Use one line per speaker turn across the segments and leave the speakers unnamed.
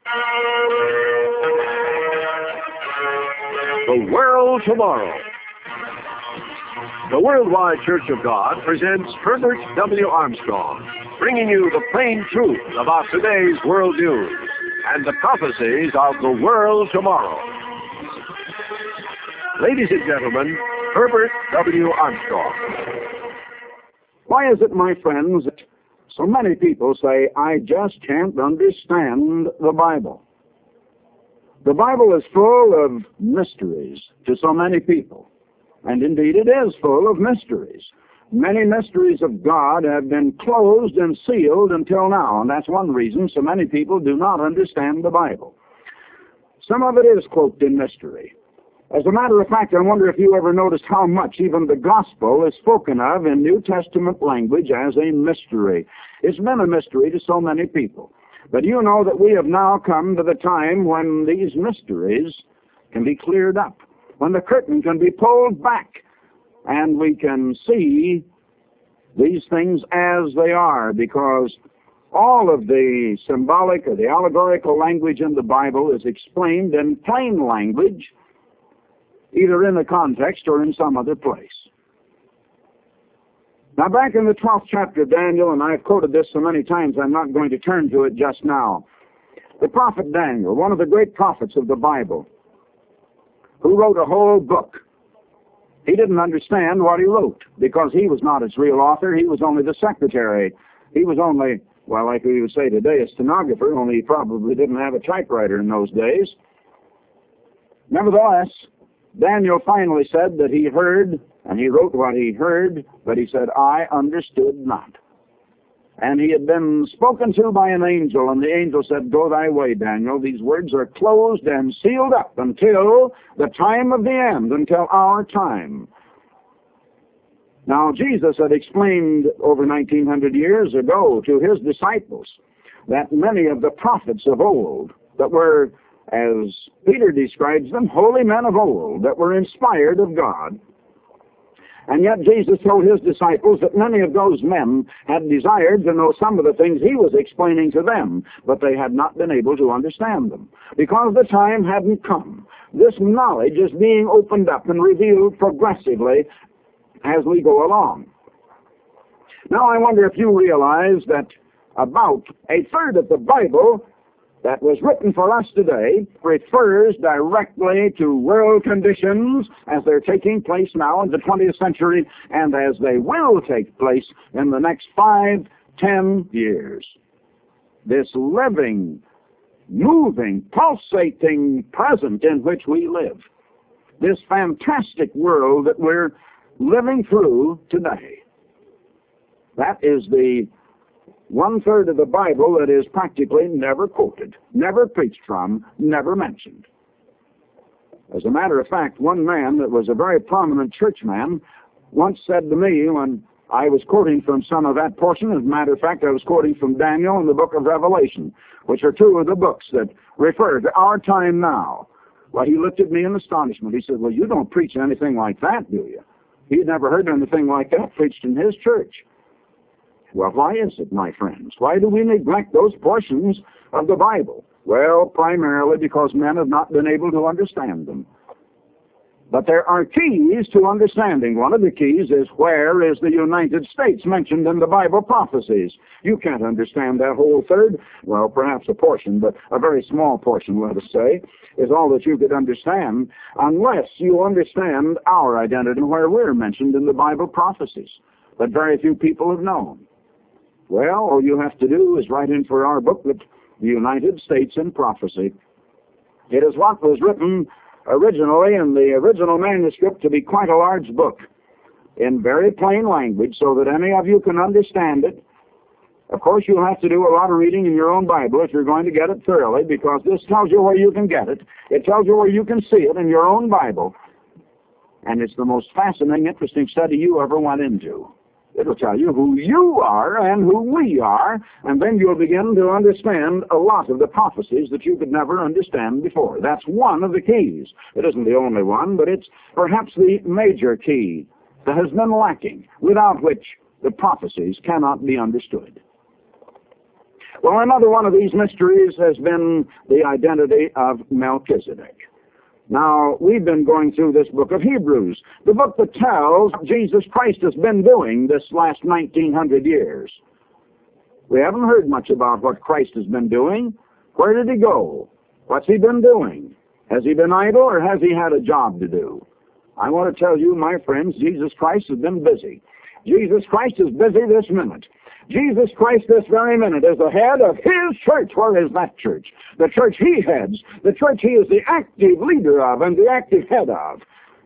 The World Tomorrow. The Worldwide Church of God presents Herbert W. Armstrong, bringing you the plain truth about today's world news and the prophecies of the world tomorrow. Ladies and gentlemen, Herbert W. Armstrong.
Why is it, my friends, that so many people say, I just can't understand the Bible? The Bible is full of mysteries to so many people. And indeed it is full of mysteries. Many mysteries of God have been closed and sealed until now, and that's one reason so many people do not understand the Bible. Some of it is cloaked in mystery. As a matter of fact, I wonder if you ever noticed how much even the gospel is spoken of in New Testament language as a mystery. It's been a mystery to so many people. But you know that we have now come to the time when these mysteries can be cleared up, when the curtain can be pulled back, and we can see these things as they are, because all of the symbolic or the allegorical language in the Bible is explained in plain language, either in the context or in some other place. Now, back in the 12th chapter of Daniel, and I've quoted this so many times I'm not going to turn to it just now, the prophet Daniel, one of the great prophets of the Bible, who wrote a whole book, he didn't understand what he wrote because he was not its real author. He was only the secretary. He was only, well, like we would say today, a stenographer, only he probably didn't have a typewriter in those days. Nevertheless, Daniel finally said that he heard, and he wrote what he heard, but he said, I understood not. And he had been spoken to by an angel, and the angel said, Go thy way, Daniel. These words are closed and sealed up until the time of the end, until our time. Now, Jesus had explained over 1900 years ago to his disciples that many of the prophets of old that were, as Peter describes them, holy men of old, that were inspired of God. And yet Jesus told his disciples that many of those men had desired to know some of the things he was explaining to them, but they had not been able to understand them, because the time hadn't come. This knowledge is being opened up and revealed progressively as we go along. Now I wonder if you realize that about a third of the Bible that was written for us today refers directly to world conditions as they're taking place now in the 20th century and as they will take place in the next 5, 10 years. This living, moving, pulsating present in which we live. This fantastic world that we're living through today. That is the 1/3 of the Bible that is practically never quoted, never preached from, never mentioned. As a matter of fact, one man that was a very prominent churchman once said to me when I was quoting from some of that portion, as a matter of fact, I was quoting from Daniel and the book of Revelation, which are two of the books that refer to our time now. Well, he looked at me in astonishment. He said, well, you don't preach anything like that, do you? He'd never heard anything like that preached in his church. Well, why is it, my friends? Why do we neglect those portions of the Bible? Well, primarily because men have not been able to understand them. But there are keys to understanding. One of the keys is, where is the United States mentioned in the Bible prophecies? You can't understand that whole third. Well, perhaps a portion, but a very small portion, let us say, is all that you could understand unless you understand our identity and where we're mentioned in the Bible prophecies. But very few people have known. Well, all you have to do is write in for our booklet, The United States in Prophecy. It is what was written originally in the original manuscript to be quite a large book in very plain language so that any of you can understand it. Of course, you'll have to do a lot of reading in your own Bible if you're going to get it thoroughly, because this tells you where you can get it. It tells you where you can see it in your own Bible. And it's the most fascinating, interesting study you ever went into. It'll tell you who you are and who we are, and then you'll begin to understand a lot of the prophecies that you could never understand before. That's one of the keys. It isn't the only one, but it's perhaps the major key that has been lacking, without which the prophecies cannot be understood. Well, another one of these mysteries has been the identity of Melchizedek. Now, we've been going through this book of Hebrews, the book that tells what Jesus Christ has been doing this last 1900 years. We haven't heard much about what Christ has been doing. Where did he go? What's he been doing? Has he been idle or has he had a job to do? I want to tell you, my friends, Jesus Christ has been busy. Jesus Christ is busy this minute. Jesus Christ this very minute is the head of his church. Where is that church? The church he heads. The church he is the active leader of and the active head of.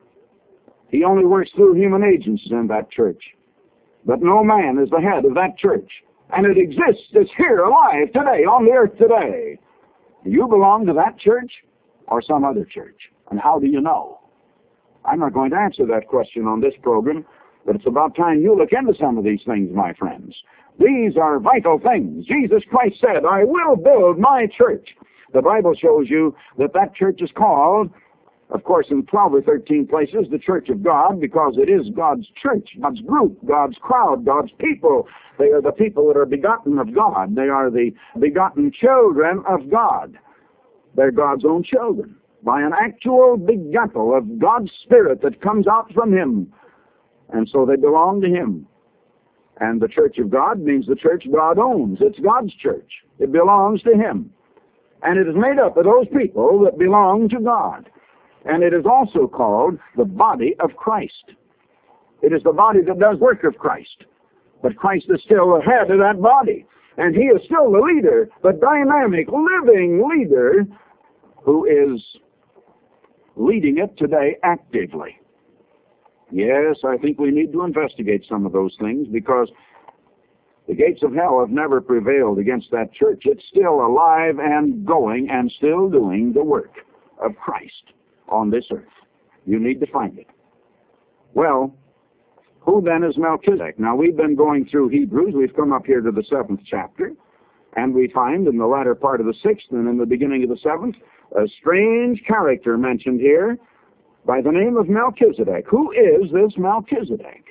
He only works through human agents in that church. But no man is the head of that church. And it exists. It's here alive today, on the earth today. Do you belong to that church or some other church? And how do you know? I'm not going to answer that question on this program, but it's about time you look into some of these things, my friends. These are vital things. Jesus Christ said, I will build my church. The Bible shows you that that church is called, of course, in 12 or 13 places, the church of God, because it is God's church, God's group, God's crowd, God's people. They are the people that are begotten of God. They are the begotten children of God. They're God's own children, by an actual begettal of God's Spirit that comes out from him. And so they belong to him. And the church of God means the church God owns. It's God's church. It belongs to him. And it is made up of those people that belong to God. And it is also called the body of Christ. It is the body that does work of Christ. But Christ is still the head of that body. And he is still the leader, the dynamic, living leader who is leading it today actively. Yes, I think we need to investigate some of those things because the gates of hell have never prevailed against that church. It's still alive and going and still doing the work of Christ on this earth. You need to find it. Well, who then is Melchizedek? Now, we've been going through Hebrews. We've come up here to the 7th chapter, and we find in the latter part of the 6th and in the beginning of the 7th a strange character mentioned here by the name of Melchizedek. Who is this Melchizedek?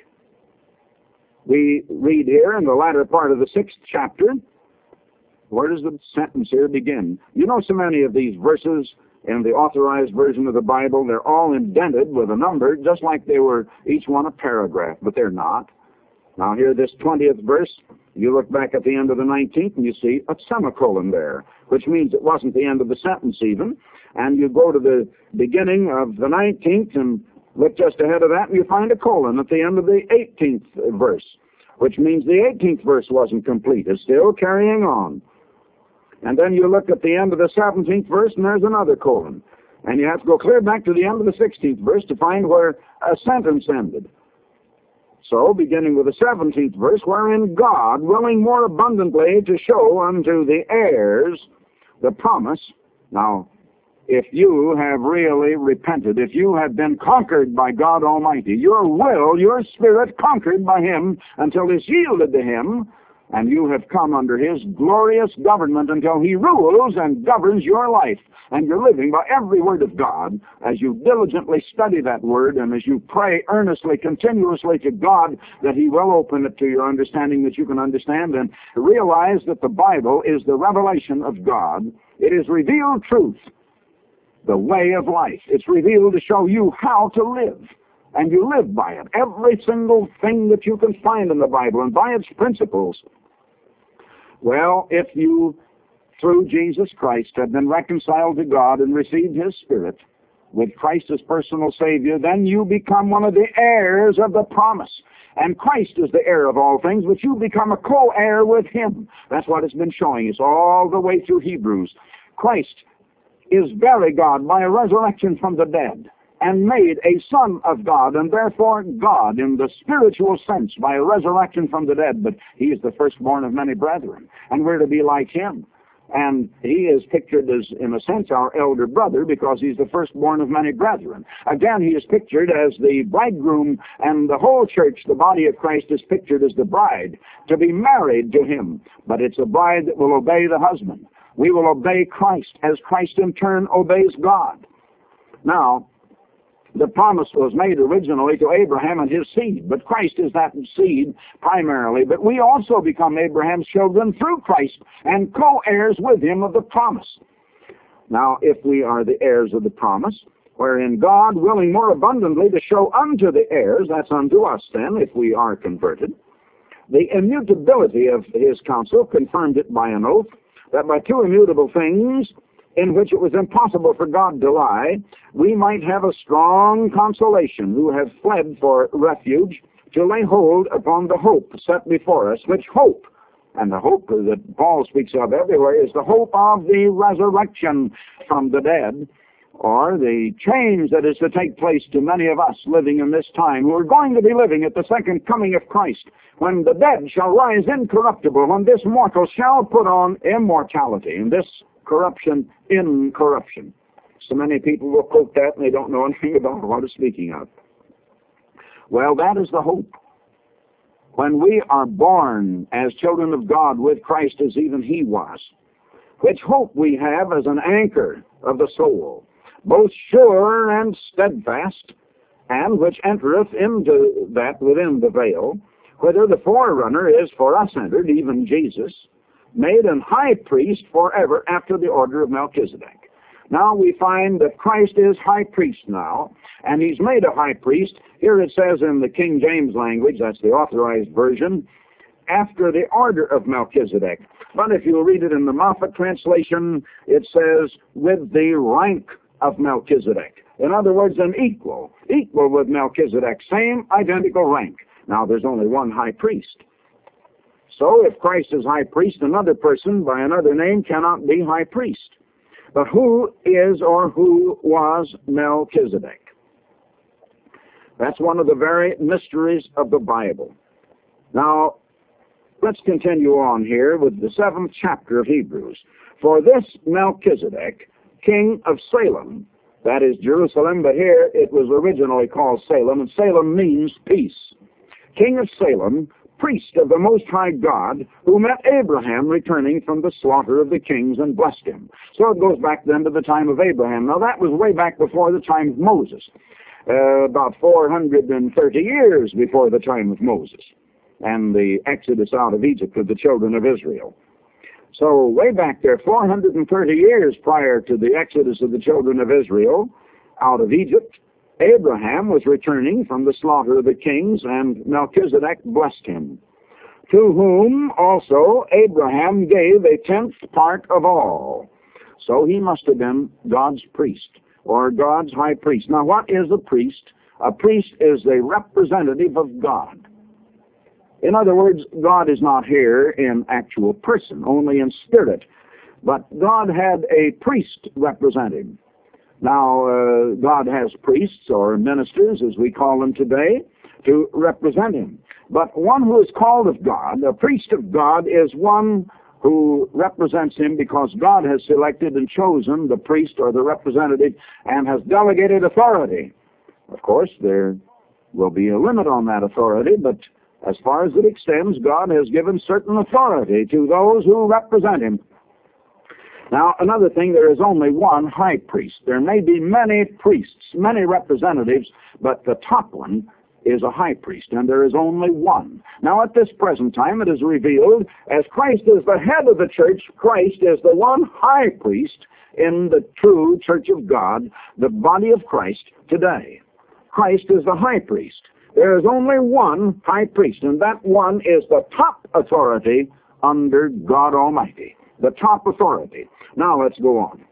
We read here in the latter part of the 6th chapter. Where does the sentence here begin? You know, so many of these verses in the authorized version of the Bible, they're all indented with a number, just like they were each one a paragraph, but they're not. Now here, this 20th verse, you look back at the end of the 19th and you see a semicolon there, which means it wasn't the end of the sentence even. And you go to the beginning of the 19th and look just ahead of that and you find a colon at the end of the 18th verse, which means the 18th verse wasn't complete. It's still carrying on. And then you look at the end of the 17th verse and there's another colon. And you have to go clear back to the end of the 16th verse to find where a sentence ended. So, beginning with the 17th verse, wherein God, willing more abundantly to show unto the heirs the promise. Now, if you have really repented, if you have been conquered by God Almighty, your will, your spirit conquered by him until it's yielded to him, and you have come under his glorious government until he rules and governs your life. And you're living by every word of God as you diligently study that word and as you pray earnestly, continuously to God that he will open it to your understanding that you can understand and realize that the Bible is the revelation of God. It is revealed truth, the way of life. It's revealed to show you how to live. And you live by it. Every single thing that you can find in the Bible and by its principles. Well, if you, through Jesus Christ, have been reconciled to God and received his Spirit with Christ as personal Savior, then you become one of the heirs of the promise. And Christ is the heir of all things, but you become a co-heir with him. That's what it's been showing us all the way through Hebrews. Christ is very God by a resurrection from the dead, and made a son of God, and therefore God in the spiritual sense by a resurrection from the dead. But he is the firstborn of many brethren, and we're to be like him. And he is pictured as, in a sense, our elder brother because he's the firstborn of many brethren. Again, he is pictured as the bridegroom, and the whole church, the body of Christ, is pictured as the bride, to be married to him. But it's a bride that will obey the husband. We will obey Christ as Christ in turn obeys God. Now, The promise was made originally to Abraham and his seed, but Christ is that seed primarily. But we also become Abraham's children through Christ and co-heirs with him of the promise. Now, if we are the heirs of the promise, wherein God, willing more abundantly to show unto the heirs, that's unto us then, if we are converted, the immutability of his counsel, confirmed it by an oath, that by two immutable things, in which it was impossible for God to lie, we might have a strong consolation, who have fled for refuge, to lay hold upon the hope set before us, which hope, and the hope that Paul speaks of everywhere, is the hope of the resurrection from the dead, or the change that is to take place to many of us living in this time, who are going to be living at the second coming of Christ, when the dead shall rise incorruptible, when this mortal shall put on immortality, and this corruption incorruption. So many people will quote that and they don't know anything about what it's speaking of. Well, that is the hope. When we are born as children of God with Christ as even he was, which hope we have as an anchor of the soul, both sure and steadfast, and which entereth into that within the veil, whither the forerunner is for us entered, even Jesus, made an high priest forever after the order of Melchizedek. Now we find that Christ is high priest now, and he's made a high priest. Here it says in the King James language, that's the authorized version, after the order of Melchizedek. But if you read it in the Moffat translation, it says with the rank of Melchizedek. In other words, an equal with Melchizedek, same identical rank. Now there's only one high priest. So if Christ is high priest, another person by another name cannot be high priest. But who is or who was Melchizedek? That's one of the very mysteries of the Bible. Now, let's continue on here with the 7th chapter of Hebrews. For this Melchizedek, king of Salem, that is Jerusalem, but here it was originally called Salem, and Salem means peace. King of Salem, priest of the Most High God, who met Abraham returning from the slaughter of the kings and blessed him. So it goes back then to the time of Abraham. Now that was way back before the time of Moses, about 430 years before the time of Moses and the exodus out of Egypt of the children of Israel. So way back there, 430 years prior to the exodus of the children of Israel out of Egypt, Abraham was returning from the slaughter of the kings, and Melchizedek blessed him, to whom also Abraham gave a 10th part of all. So he must have been God's priest, or God's high priest. Now what is a priest? A priest is a representative of God. In other words, God is not here in actual person, only in spirit. But God had a priest represent him. Now, God has priests or ministers, as we call them today, to represent him. But one who is called of God, a priest of God, is one who represents him because God has selected and chosen the priest or the representative and has delegated authority. Of course, there will be a limit on that authority, but as far as it extends, God has given certain authority to those who represent him. Now, another thing, there is only one high priest. There may be many priests, many representatives, but the top one is a high priest, and there is only one. Now, at this present time, it is revealed, as Christ is the head of the church, Christ is the one high priest in the true church of God, the body of Christ today. Christ is the high priest. There is only one high priest, and that one is the top authority under God Almighty. The top authority. Now let's go on.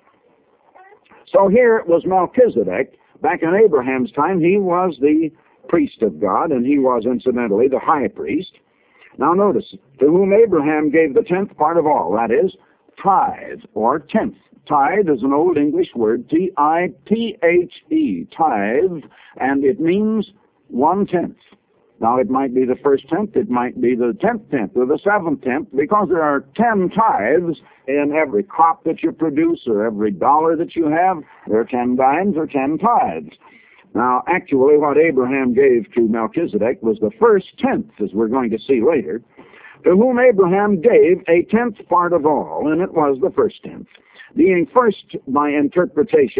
So here it was Melchizedek. Back in Abraham's time, he was the priest of God, and he was incidentally the high priest. Now notice, to whom Abraham gave the 10th part of all, that is, tithe, or tenth. Tithe is an old English word, T-I-T-H-E, tithe, and it means 1/10. Now, it might be the first tenth, it might be the 10th tenth, or the 7th tenth, because there are 10 tithes in every crop that you produce, or every dollar that you have. There are 10 dimes or 10 tithes. Now, actually, what Abraham gave to Melchizedek was the first tenth, as we're going to see later, to whom Abraham gave a 10th part of all, and it was the first tenth. Being first by interpretation,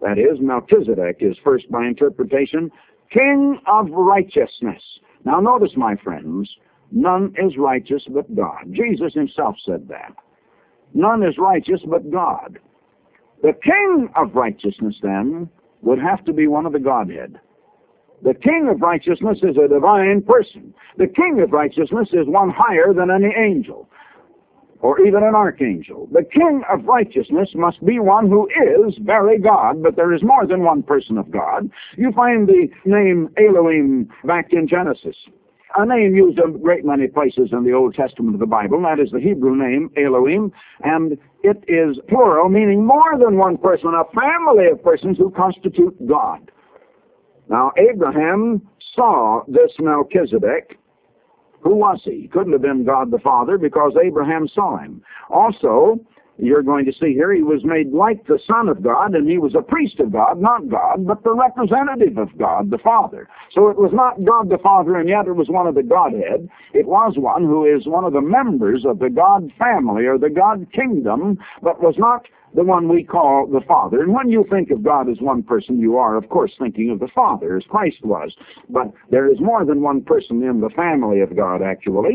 That is, Melchizedek is first by interpretation, King of righteousness. Now notice, my friends, none is righteous but God. Jesus himself said that. None is righteous but God. The King of righteousness, then, would have to be one of the Godhead. The King of righteousness is a divine person. The King of righteousness is one higher than any angel, or even an archangel. The King of righteousness must be one who is very God, but there is more than one person of God. You find the name Elohim back in Genesis, a name used in a great many places in the Old Testament of the Bible. That is the Hebrew name, Elohim, and it is plural, meaning more than one person, a family of persons who constitute God. Now, Abraham saw this Melchizedek. Who was he? He couldn't have been God the Father because Abraham saw him. Also, you're going to see here, he was made like the Son of God, and he was a priest of God, not God, but the representative of God the Father. So it was not God the Father, and yet it was one of the Godhead. It was one who is one of the members of the God family or the God kingdom, but was not the one we call the Father. And when you think of God as one person, you are, of course, thinking of the Father, as Christ was. But there is more than one person in the family of God, actually.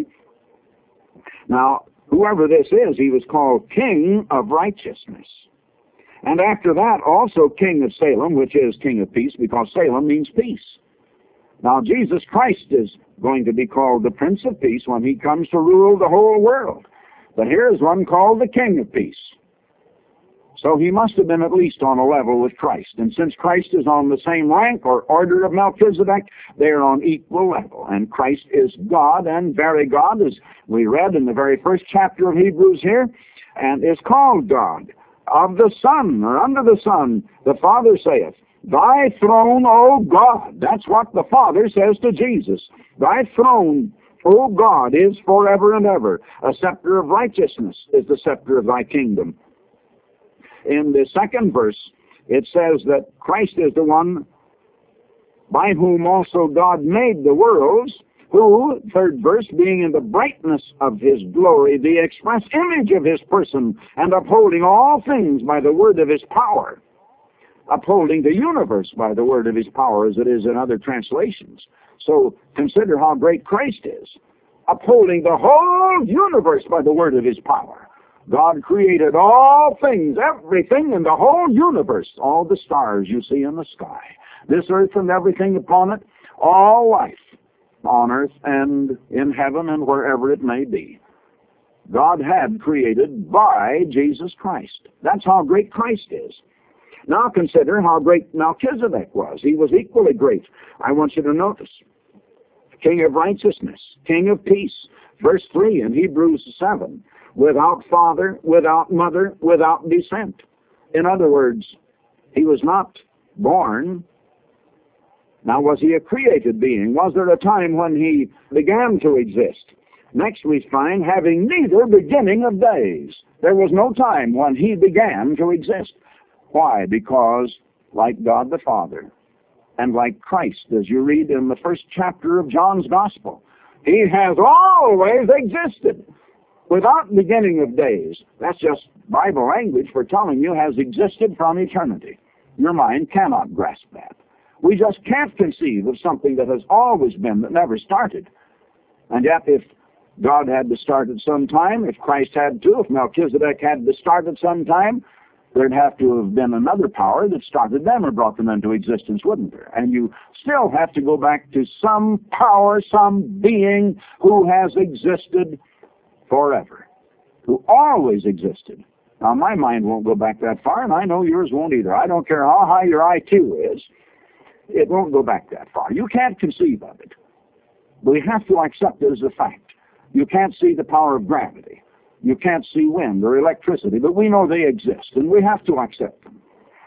Now, whoever this is, he was called King of Righteousness. And after that, also King of Salem, which is King of Peace, because Salem means peace. Now, Jesus Christ is going to be called the Prince of Peace when he comes to rule the whole world. But here is one called the King of Peace. So he must have been at least on a level with Christ. And since Christ is on the same rank or order of Melchizedek, they are on equal level. And Christ is God and very God, as we read in the very first chapter of Hebrews here, and is called God. Of the Son, or under the Son, the Father saith, Thy throne, O God. That's what the Father says to Jesus. Thy throne, O God, is forever and ever. A scepter of righteousness is the scepter of thy kingdom. In the second verse, it says that Christ is the one by whom also God made the worlds, who, third verse, being in the brightness of his glory, the express image of his person, and upholding all things by the word of his power. Upholding the universe by the word of his power, as it is in other translations. So consider how great Christ is. Upholding the whole universe by the word of his power. God created all things, everything in the whole universe, all the stars you see in the sky, this earth and everything upon it, all life on earth and in heaven and wherever it may be. God had created by Jesus Christ. That's how great Christ is. Now consider how great Melchizedek was. He was equally great. I want you to notice. King of righteousness, King of peace. Verse 3 in Hebrews 7. Without father, without mother, without descent. In other words, he was not born. Now, was he a created being? Was there a time when he began to exist? Next we find, having neither beginning of days. There was no time when he began to exist. Why? Because, like God the Father, and like Christ, as you read in the first chapter of John's Gospel, he has always existed. Without beginning of days. That's just Bible language for telling you has existed from eternity. Your mind cannot grasp that. We just can't conceive of something that has always been, that never started. And yet, if God had to start at some time, if Christ had to, if Melchizedek had to start at some time, there'd have to have been another power that started them or brought them into existence, wouldn't there? And you still have to go back to some power, some being who has existed forever, who always existed. Now, my mind won't go back that far, and I know yours won't either. I don't care how high your IQ is. It won't go back that far. You can't conceive of it. We have to accept it as a fact. You can't see the power of gravity. You can't see wind or electricity, but we know they exist, and we have to accept them.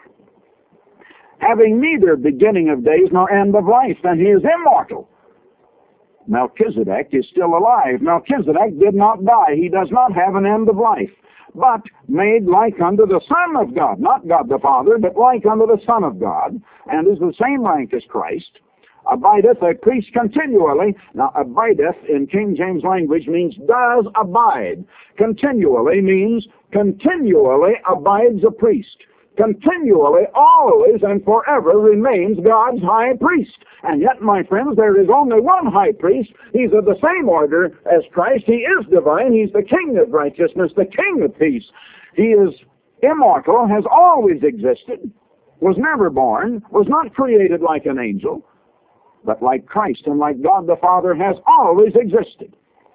Having neither beginning of days nor end of life, and he is immortal. Melchizedek is still alive. Melchizedek did not die. He does not have an end of life, but made like unto the Son of God, not God the Father, but like unto the Son of God, and is the same rank as Christ, abideth a priest continually. Now, abideth in King James language means does abide. Continually means continually abides a priest. continually, always, and forever remains God's high priest. And yet, my friends, there is only one high priest. He's of the same order as Christ. He is divine. He's the King of righteousness, the King of peace. He is immortal, has always existed, was never born, was not created like an angel, but like Christ and like God the Father has always existed.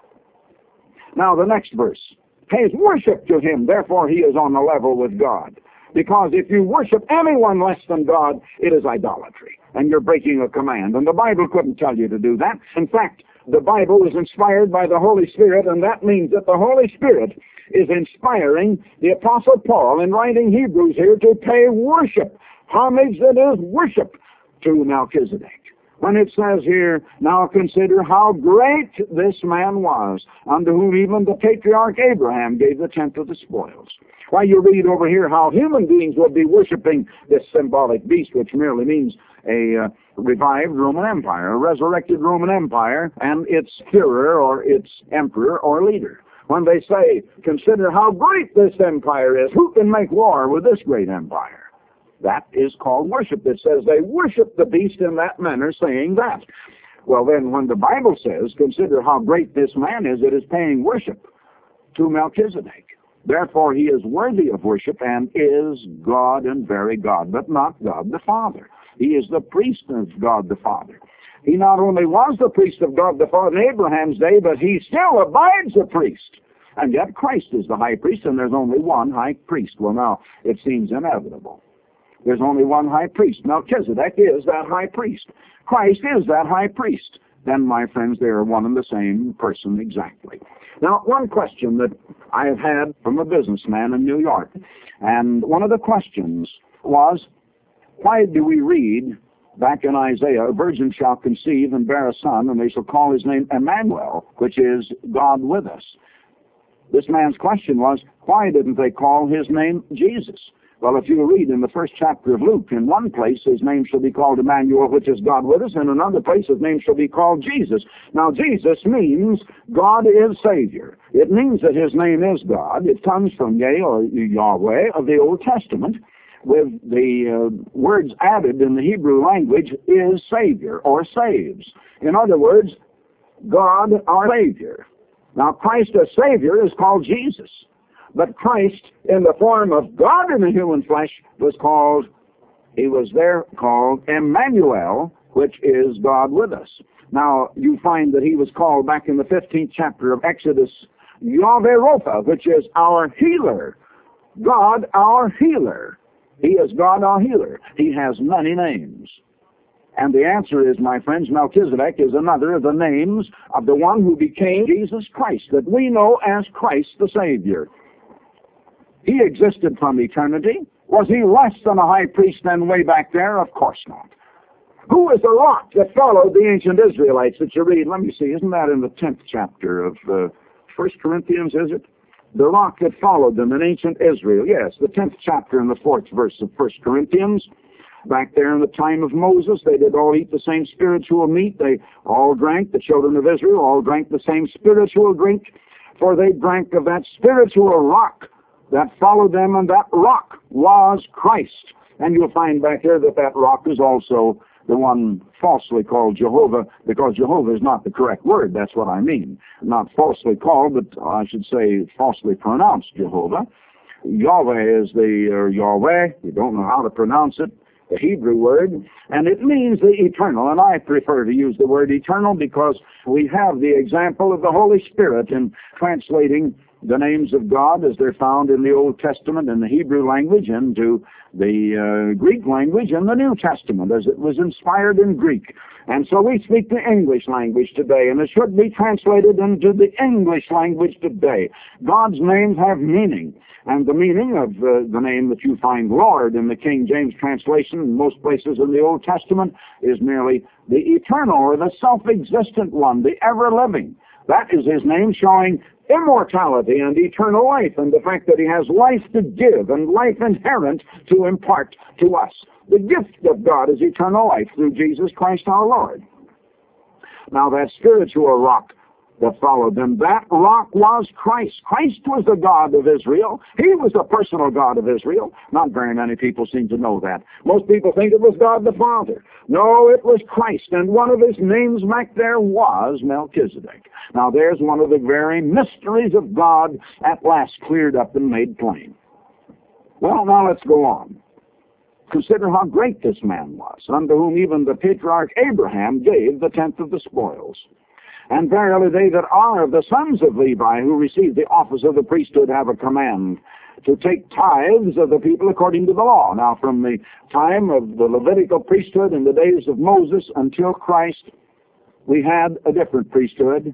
Now, the next verse. Pays worship to him, therefore he is on the level with God. Because if you worship anyone less than God, it is idolatry, and you're breaking a command. And the Bible couldn't tell you to do that. In fact, the Bible is inspired by the Holy Spirit, and that means that the Holy Spirit is inspiring the Apostle Paul in writing Hebrews here to pay worship, homage that is worship, to Melchizedek. When it says here, now consider how great this man was, unto whom even the patriarch Abraham gave the tenth of the spoils. Why, you read over here how human beings will be worshiping this symbolic beast, which merely means a revived Roman Empire, a resurrected Roman Empire, and its Führer or its emperor or leader. When they say, consider how great this empire is, who can make war with this great empire? That is called worship. It says they worship the beast in that manner, saying that. Well, then, when the Bible says, consider how great this man is, it is paying worship to Melchizedek. Therefore, he is worthy of worship and is God and very God, but not God the Father. He is the priest of God the Father. He not only was the priest of God the Father in Abraham's day, but he still abides a priest. And yet Christ is the high priest, and there's only one high priest. Well, now, it seems inevitable. There's only one high priest. Melchizedek is that high priest. Christ is that high priest. Then, my friends, they are one and the same person exactly. Now, one question that I have had from a businessman in New York, and one of the questions was, why do we read back in Isaiah, a virgin shall conceive and bear a son, and they shall call his name Emmanuel, which is God with us? This man's question was, why didn't they call his name Jesus? Well, if you read in the first chapter of Luke, in one place his name shall be called Emmanuel, which is God with us, and in another place his name shall be called Jesus. Now, Jesus means God is Savior. It means that his name is God. It comes from Yeh or Yahweh of the Old Testament, with the words added in the Hebrew language is Savior or saves. In other words, God our Savior. Now, Christ as Savior is called Jesus. But Christ, in the form of God in the human flesh, was called Emmanuel, which is God with us. Now, you find that he was called back in the 15th chapter of Exodus, Yahweh Rapha, which is our healer. God, our healer. He is God, our healer. He has many names. And the answer is, my friends, Melchizedek is another of the names of the one who became Jesus Christ, that we know as Christ the Savior. He existed from eternity. Was he less than a high priest then way back there? Of course not. Who is the rock that followed the ancient Israelites that you read? Let me see, isn't that in the 10th chapter of 1 Corinthians, is it? The rock that followed them in ancient Israel. Yes, the 10th chapter and the 4th verse of 1 Corinthians. Back there in the time of Moses, they did all eat the same spiritual meat. They all drank, the children of Israel all drank the same spiritual drink, for they drank of that spiritual rock that followed them, and that rock was Christ. And you'll find back there that that rock is also the one falsely called Jehovah, because Jehovah is not the correct word. That's what I mean. Not falsely called, but I should say falsely pronounced Jehovah. Yahweh is Yahweh. You don't know how to pronounce it. The Hebrew word, and it means the eternal, and I prefer to use the word eternal because we have the example of the Holy Spirit in translating the names of God as they're found in the Old Testament in the Hebrew language into the Greek language in the New Testament as it was inspired in Greek. And so we speak the English language today, and it should be translated into the English language today. God's names have meaning, and the meaning of the name that you find Lord in the King James translation in most places in the Old Testament is merely the eternal or the self-existent one, the ever-living. That is his name, showing immortality and eternal life, and the fact that he has life to give and life inherent to impart to us. The gift of God is eternal life through Jesus Christ our Lord. Now that spiritual rock that followed them. That rock was Christ. Christ was the God of Israel. He was the personal God of Israel. Not very many people seem to know that. Most people think it was God the Father. No, it was Christ, and one of his names back there was Melchizedek. Now there's one of the very mysteries of God at last cleared up and made plain. Well, now let's go on. Consider how great this man was, unto whom even the patriarch Abraham gave the tenth of the spoils. And verily they that are of the sons of Levi, who receive the office of the priesthood, have a command to take tithes of the people according to the law. Now from the time of the Levitical priesthood in the days of Moses until Christ, we had a different priesthood,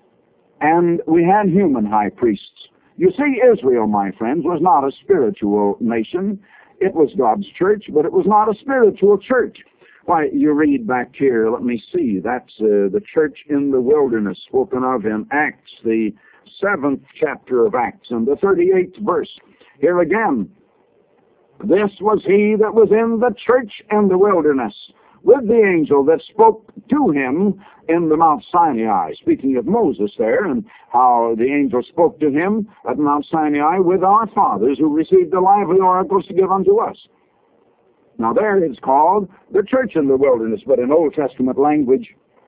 and we had human high priests. You see, Israel, my friends, was not a spiritual nation. It was God's church, but it was not a spiritual church. Why, you read back here, let me see, that's the church in the wilderness spoken of in Acts, the 7th chapter of Acts, and the 38th verse. Here again, this was he that was in the church in the wilderness, with the angel that spoke to him in the Mount Sinai. Speaking of Moses there, and how the angel spoke to him at Mount Sinai with our fathers, who received the lively oracles to give unto us. Now there it's called the church in the wilderness, but in Old Testament language,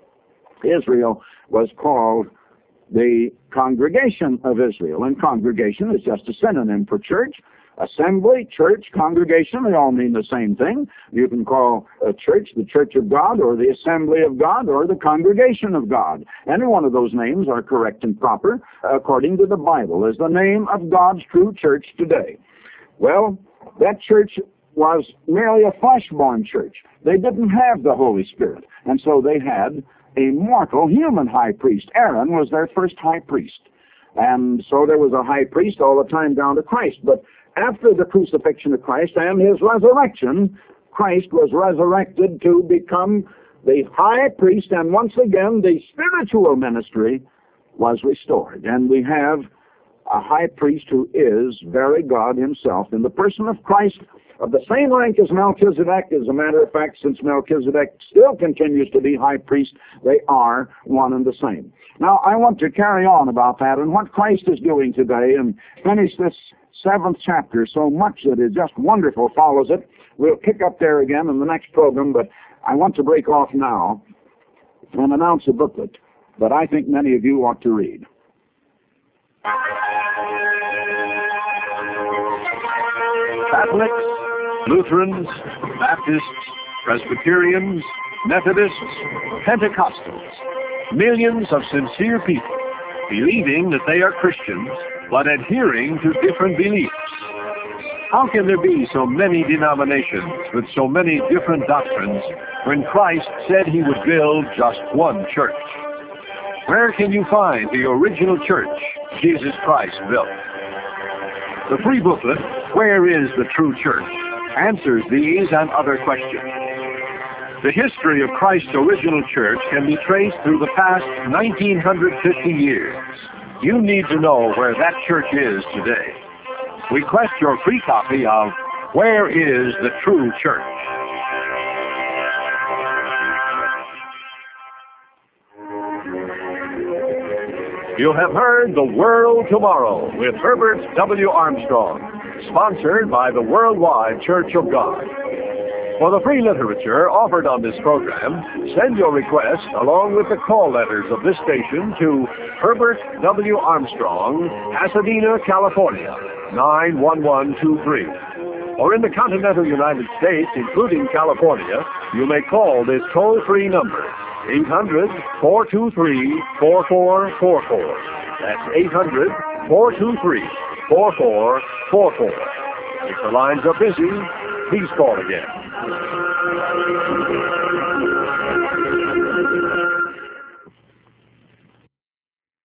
Israel was called the congregation of Israel. And congregation is just a synonym for church. Assembly, church, congregation, they all mean the same thing. You can call a church the Church of God, or the Assembly of God, or the Congregation of God. Any one of those names are correct and proper, according to the Bible, as the name of God's true church today. Well, that church was merely a flesh-born church. They didn't have the Holy Spirit, and so they had a mortal human high priest. Aaron was their first high priest, and so there was a high priest all the time down to Christ. But after the crucifixion of Christ and his resurrection, Christ was resurrected to become the high priest, and once again the spiritual ministry was restored, and we have a high priest who is very God himself in the person of Christ, of the same rank as Melchizedek. As a matter of fact, since Melchizedek still continues to be high priest, they are one and the same. Now, I want to carry on about that and what Christ is doing today and finish this 7th chapter. So much that is just wonderful follows it. We'll pick up there again in the next program, but I want to break off now and announce a booklet that I think many of you ought to read.
Catholics, Lutherans, Baptists, Presbyterians, Methodists, Pentecostals, millions of sincere people believing that they are Christians, but adhering to different beliefs. How can there be so many denominations with so many different doctrines when Christ said he would build just one church? Where can you find the original church Jesus Christ built? The free booklet, Where is the True Church?, answers these and other questions. The history of Christ's original church can be traced through the past 1950 years. You need to know where that church is today. Request your free copy of Where is the True Church? You have heard The World Tomorrow with Herbert W. Armstrong, sponsored by the Worldwide Church of God. For the free literature offered on this program, send your request along with the call letters of this station to Herbert W. Armstrong, Pasadena, California, 91123. Or in the continental United States, including California, you may call this toll-free number, 800-423-4444. That's 800-423-4444. If the lines are busy, please call again.